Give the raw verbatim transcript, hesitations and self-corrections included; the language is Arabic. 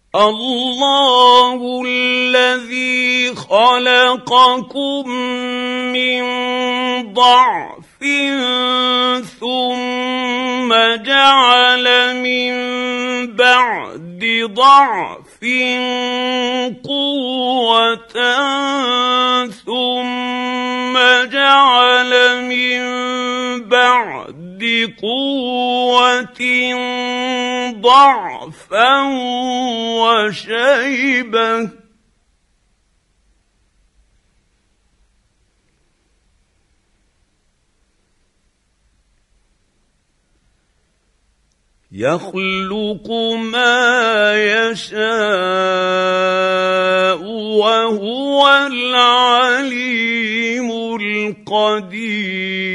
الله الذي خلقكم من ضعف ثم جعل من بعد ضعف قوة ثم جعل من بعد قوة ضعفا وشيبة يخلق ما يشاء وهو العليم القدير.